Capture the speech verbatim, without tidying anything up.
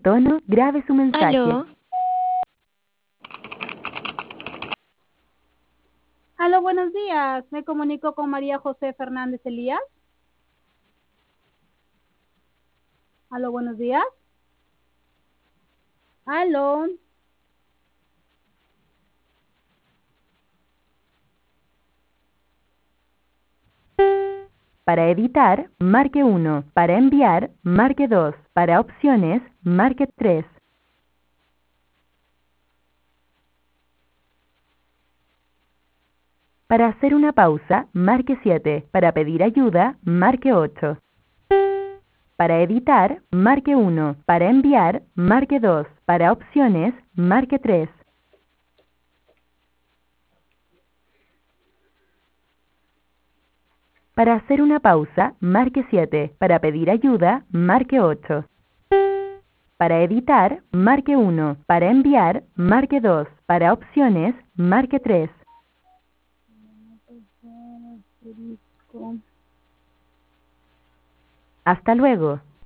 tono, grabe su mensaje. Aló. Aló, buenos días. Me comunico con María José Fernández Elías. Aló, buenos días. Aló. Para editar, marque uno. Para enviar, marque dos. Para opciones, marque tres. Para hacer una pausa, marque siete. Para pedir ayuda, marque ocho. Para editar, marque uno. Para enviar, marque dos. Para opciones, marque tres. Para hacer una pausa, marque siete. Para pedir ayuda, marque ocho. Para editar, marque uno. Para enviar, marque dos. Para opciones, marque tres. Hasta luego.